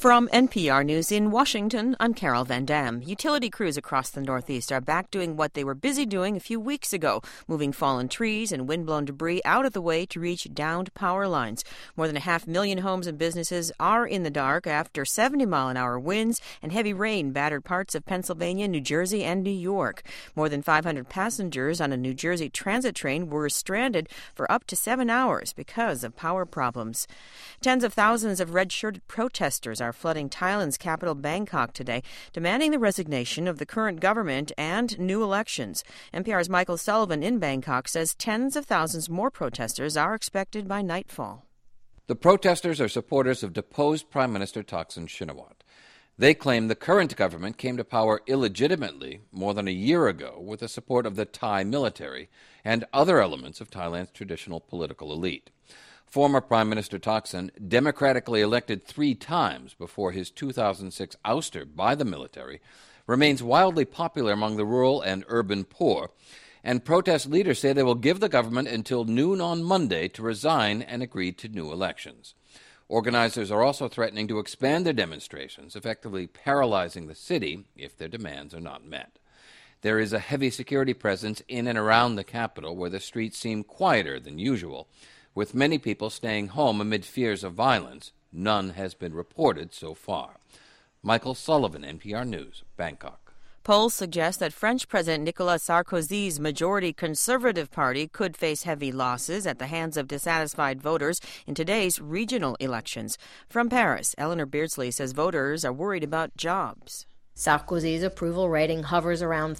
From NPR News in Washington, I'm Carol Van Dam. Utility crews across the Northeast are back doing what they were busy doing a few weeks ago, moving fallen trees and windblown debris out of the way to reach downed power lines. More than 500,000 homes and businesses are in the dark after 70-mile-an-hour winds and heavy rain battered parts of Pennsylvania, New Jersey, and New York. More than 500 passengers on a New Jersey transit train were stranded for up to 7 hours because of power problems. Tens of thousands of red-shirted protesters are flooding Thailand's capital Bangkok today, demanding the resignation of the current government and new elections. NPR's Michael Sullivan in Bangkok says tens of thousands more protesters are expected by nightfall. The protesters are supporters of deposed Prime Minister Thaksin Shinawatra. They claim the current government came to power illegitimately more than a year ago with the support of the Thai military and other elements of Thailand's traditional political elite. Former Prime Minister Thaksin, democratically elected 3 times before his 2006 ouster by the military, remains wildly popular among the rural and urban poor, and protest leaders say they will give the government until noon on Monday to resign and agree to new elections. Organizers are also threatening to expand their demonstrations, effectively paralyzing the city if their demands are not met. There is a heavy security presence in and around the capital, where the streets seem quieter than usual. With many people staying home amid fears of violence, none has been reported so far. Michael Sullivan, NPR News, Bangkok. Polls suggest that French President Nicolas Sarkozy's majority Conservative Party could face heavy losses at the hands of dissatisfied voters in today's regional elections. From Paris, Eleanor Beardsley says voters are worried about jobs. Sarkozy's approval rating hovers around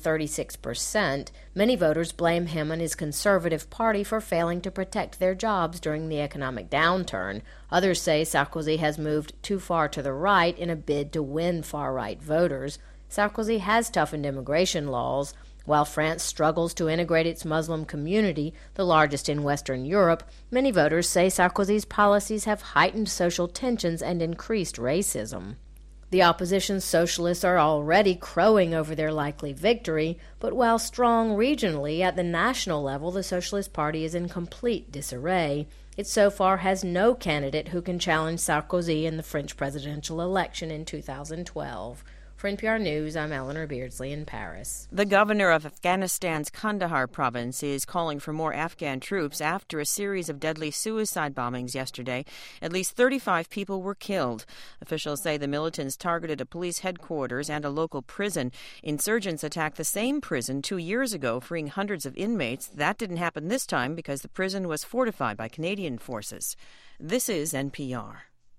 36%. Many voters blame him and his Conservative Party for failing to protect their jobs during the economic downturn. Others say Sarkozy has moved too far to the right in a bid to win far-right voters. Sarkozy has toughened immigration laws. While France struggles to integrate its Muslim community, the largest in Western Europe, many voters say Sarkozy's policies have heightened social tensions and increased racism. The opposition's socialists are already crowing over their likely victory, but while strong regionally, at the national level, the Socialist Party is in complete disarray. It so far has no candidate who can challenge Sarkozy in the French presidential election in 2012. For NPR News, I'm Eleanor Beardsley in Paris. The governor of Afghanistan's Kandahar province is calling for more Afghan troops after a series of deadly suicide bombings yesterday. At least 35 people were killed. Officials say the militants targeted a police headquarters and a local prison. Insurgents attacked the same prison 2 years ago, freeing hundreds of inmates. That didn't happen this time because the prison was fortified by Canadian forces. This is NPR.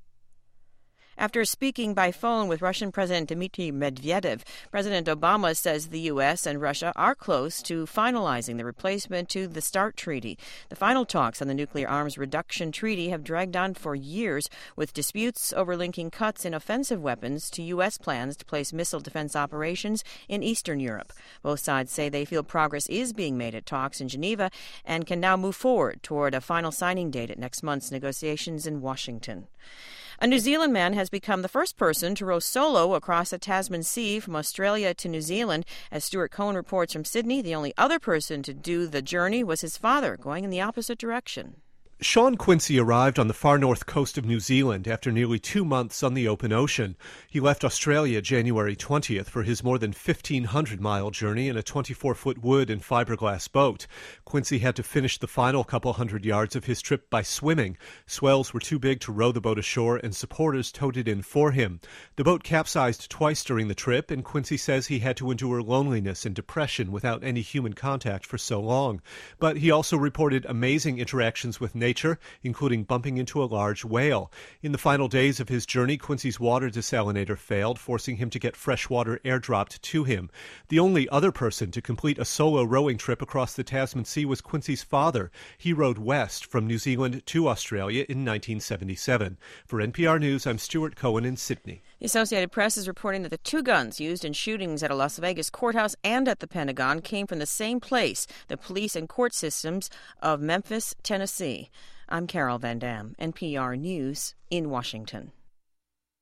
After speaking by phone with Russian President Dmitry Medvedev, President Obama says the U.S. and Russia are close to finalizing the replacement to the START treaty. The final talks on the nuclear arms reduction treaty have dragged on for years, with disputes over linking cuts in offensive weapons to U.S. plans to place missile defense operations in Eastern Europe. Both sides say they feel progress is being made at talks in Geneva and can now move forward toward a final signing date at next month's negotiations in Washington. A New Zealand man has become the first person to row solo across the Tasman Sea from Australia to New Zealand. As Stuart Cohen reports from Sydney, the only other person to do the journey was his father, going in the opposite direction. Sean Quincy arrived on the far north coast of New Zealand after nearly 2 months on the open ocean. He left Australia January 20th for his more than 1,500-mile journey in a 24-foot wood and fiberglass boat. Quincy had to finish the final couple hundred yards of his trip by swimming. Swells were too big to row the boat ashore, and supporters towed it in for him. The boat capsized twice during the trip, and Quincy says he had to endure loneliness and depression without any human contact for so long. But he also reported amazing interactions with nature, including bumping into a large whale. In the final days of his journey, Quincy's water desalinator failed, forcing him to get fresh water airdropped to him. The only other person to complete a solo rowing trip across the Tasman Sea was Quincy's father. He rowed west from New Zealand to Australia in 1977. For NPR News, I'm Stuart Cohen in Sydney. The Associated Press is reporting that the 2 guns used in shootings at a Las Vegas courthouse and at the Pentagon came from the same place, the police and court systems of Memphis, Tennessee. I'm Carol Van Dam, NPR News in Washington.